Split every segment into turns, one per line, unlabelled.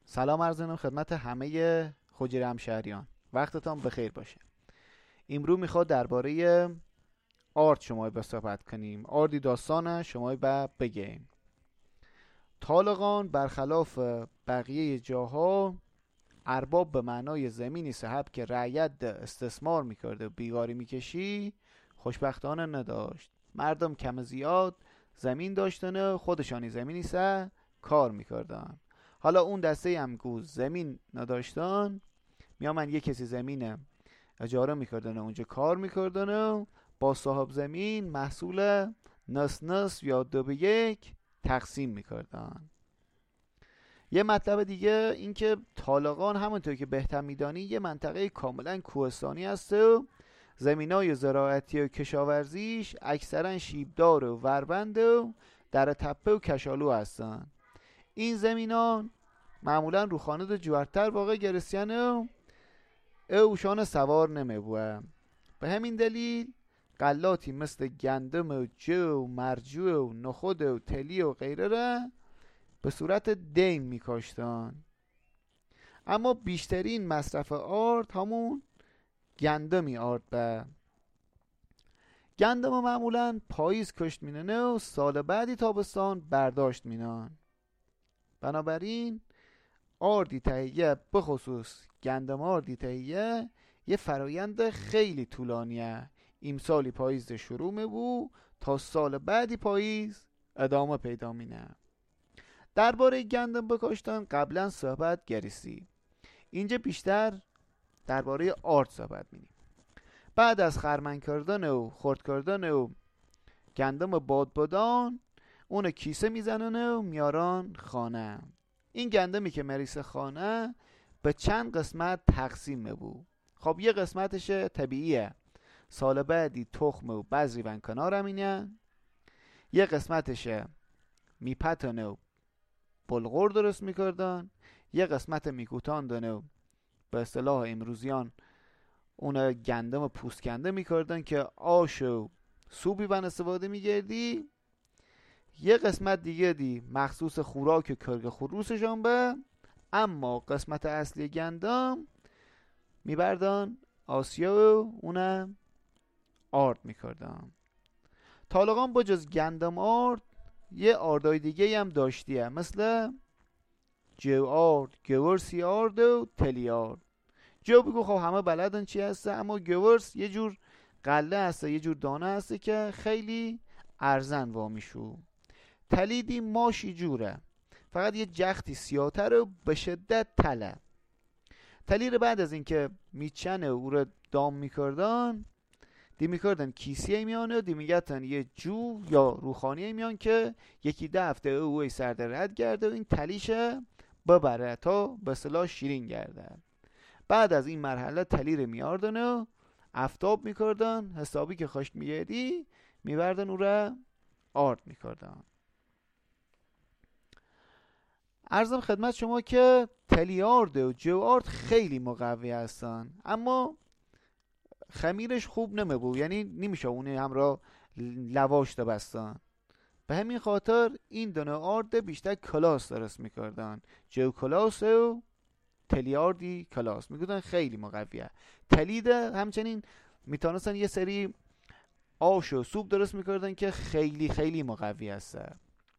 سلام عرض می‌کنم خدمت همه خجیر همشهریان. وقتتان بخیر باشه. امروز میخواد درباره آرد شما با صحبت کنیم. آردی داستانه شما با بگیم. طالقان برخلاف بقیه جاها ارباب به معنای زمینی صاحب که رعیت استثمار میکرده و بیگاری میکشی خوشبختانه نداشت. مردم کم زیاد زمین داشتن و خودشانی زمینی سه کار میکردن. حالا اون دسته هم که زمین نداشتن میامن یه کسی زمین اجاره میکردن و اونجا کار میکردن و با صاحب زمین محصول نصف نصف یا 2:1 تقسیم میکردن. یه مطلب دیگه این که طالقان همونطور که بهتر میدانی یه منطقه کاملا کوهستانی هست و زمینای زراعتی و کشاورزیش اکثرا شیبدار و وربند و در تپه و کشالو هستن. این زمینان معمولا رو خانه جوارتر واقع گرسیان و اوشان سوار نمیبوه. به همین دلیل غلاتی مثل گندم و جو و مرجو و نخود و تلی و غیره را به صورت دیم میکاشتن. اما بیشترین مصرف آرد همون گندمی آرد به گندم معمولا پاییز کشت مینن و سال بعدی تابستان برداشت مینن. بنابراین آردی تهیه به خصوص گندم آردی تهیه یه فرایند خیلی طولانیه. امسالی پاییز شروع میبو تا سال بعدی پاییز ادامه پیدا مینه. درباره گندم بکاشتن قبلا صحبت گریسی. اینجا بیشتر درباره آرد صحبت مینیم. بعد از خرمن کردن و خرد کردن و گندم بادبادان اون کیسه میزنن و میاران خانه. این گندمی که مریس خانه به چند قسمت تقسیم میبو. خب یه قسمتش طبیعیه، سال بعدی تخم و بذری ون کنار همینه. یه قسمتش میپتن و بلغور درست میکردن. یه قسمت میکوتاندن و به اصطلاح امروزیان اون گندم پوست کنده میکردن که آش و سوبی ون استفاده میگردی. یه قسمت دیگه دی مخصوص خوراک کرگ خروسشان به. اما قسمت اصلی گندم میبردن آسیا و اونم آرد میکردن. طالقان با جز گندم آرد یه آردای دیگه هم داشتیه، مثل جو آرد، گورسی آرد و تلی آرد. جو بگو خب همه بلدن چی هسته، اما گورس یه جور قله هسته، یه جور دانه هسته که خیلی ارزن وامیشو. تلیدی ماشی جوره، فقط یه جختی سیاتر و به شدت تله. تلی رو بعد از اینکه میچنه او رو دام میکردن دی میکردن کیسیه میانه دی میگتن یه جو یا روخانیه میان که یکی 10 هفته اوی سرده رد گرده و این تلیشه ببره تا به اصطلاح شیرین گرده. بعد از این مرحله تلی رو میاردن و افتاب میکردن، حسابی که خشک میگردی میبردن او رو آرد میکردن. عرضم خدمت شما که تلی آرد و جو آرد خیلی مقوی هستن، اما خمیرش خوب نمیبو، یعنی نمیشه اونه هم را لواش ده بستن. به همین خاطر این دونه آرد بیشتر کلاس درست میکردن. جو کلاس و تلی آردی کلاس میگفتن خیلی مقویه. تلیده همچنین میتونستن یه سری آش و سوپ درست میکردن که خیلی خیلی مقوی هسته.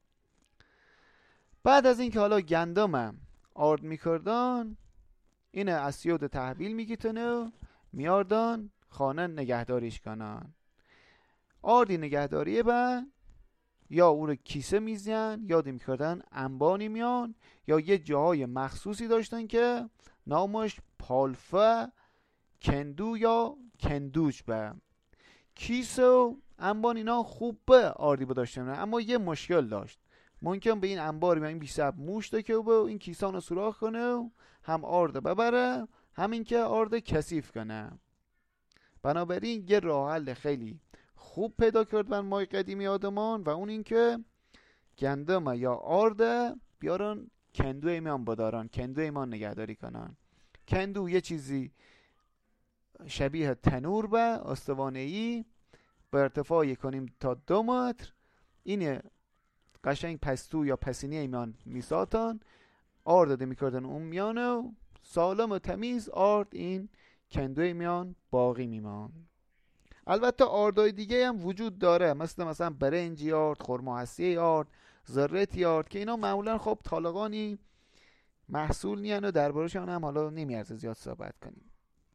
بعد از اینکه حالا گندم آرد میکردن اینه اسیود تحویل میگیتن و میاردن خانه نگهداریش کنن. آردی نگهداریه با یا او رو کیسه میزن یا دی میکردن انبانی میان یا یه جاهای مخصوصی داشتن که نامش پالفه کندو یا کندوج به. کیسه و انبان اینا خوب به آردی بداشتن، اما یه مشکل داشت. ممکن به این انبار این بیشتر موش ده که به این کیسان رو سوراخ کنه و هم آرد ببره همین که آرد کثیف کنه. بنابراین یه راه حل خیلی خوب پیدا کرد من مای قدیمی آدمان و اون این که گندم یا آرد بیارن کندو ایمان بدارن، کندو ایمان نگهداری کنن. کندو یه چیزی شبیه تنور به استوانه‌ای به ارتفاع 1.5 تا 2 متر. اینه قشنگ پستو یا پسینی ایمان میساتن. آرد میکردن اون میان و سالم و تمیز آرد این کندوی میان باقی میمان. البته آردای دیگه هم وجود داره، مثلا برنجی آرد، خرما هستی آرد، ذرتی آرد، که اینا معمولا خب طالقانی محصول نیان و دربارشان هم حالا نمیارزه زیاد صحبت کنیم.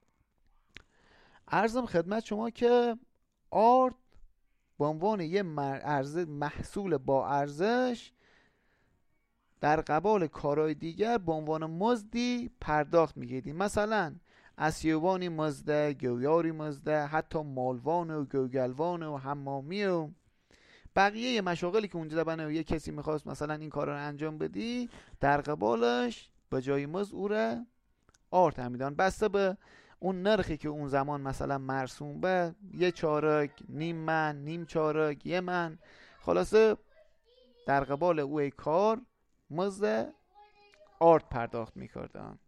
عرضم خدمت شما که آرد به عنوان یه محصول با ارزش در قبال کارهای دیگر به عنوان مزدی پرداخت میگیردیم. مثلا اسیوانی مزده، گویاری مزده، حتی مالوان و گوگلوان و حمامی و بقیه مشاغلی که اونجا بنه و یه کسی میخواست مثلا این کار رو انجام بدی، در قبالش به جای مزد او را آرد همیدان، بسته به اون نرخی که اون زمان مثلا مرسوم به، یه چارک، نیم من، نیم چارک، یه من، خلاصه در قبال اوی کار مزد آرد پرداخت میکردن.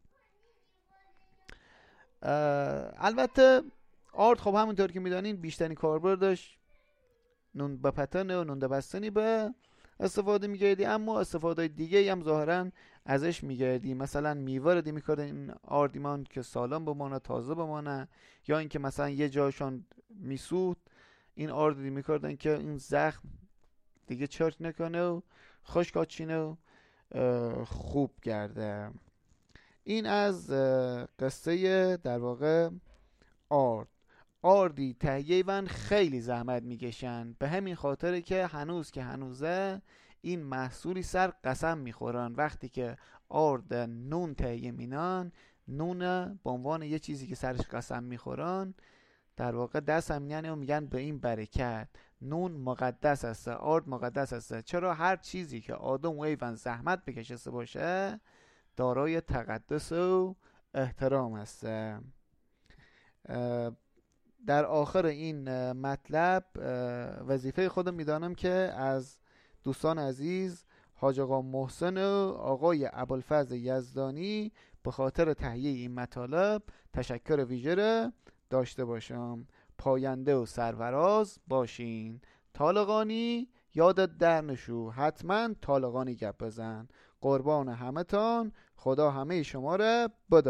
البته آرد خب همونطور که میدانین بیشترین کاربردش نون به پتن و نون بستنی به استفاده میگردی، اما استفاده دیگه هم ظاهرا ازش میگردی. مثلا میوه رو دی میکردن این آردیمان که سالم بمانه، تازه بمانه، یا اینکه مثلا یه جایشان میسود این آرد دی میکردن که این زخم دیگه چرک نکنه و خشک چینه و خوب گرده. این از قصه در واقع آرد. آردی تهیه ون خیلی زحمت میکشن، به همین خاطره که هنوز که هنوزه این محصولی سر قسم میخورن. وقتی که آرد نون تهیه مینن، نون به عنوان یه چیزی که سرش قسم میخورن در واقع دست هم میگن و میگن به این برکت. نون مقدس است، آرد مقدس است. چرا؟ هر چیزی که آدم و ایوان زحمت بکشه باشه دارای تقدس و احترام است. در آخر این مطلب وظیفه خودم میدانم که از دوستان عزیز حاج آقا محسن و آقای ابوالفضل یزدانی به خاطر تهیه این مطالب تشکر ویژه داشته باشم. پاینده و سرفراز باشین. طالقانی یادت در نشو، حتما طالقانی گپ بزن. قربان همه تان، خدا همه شما را بدار.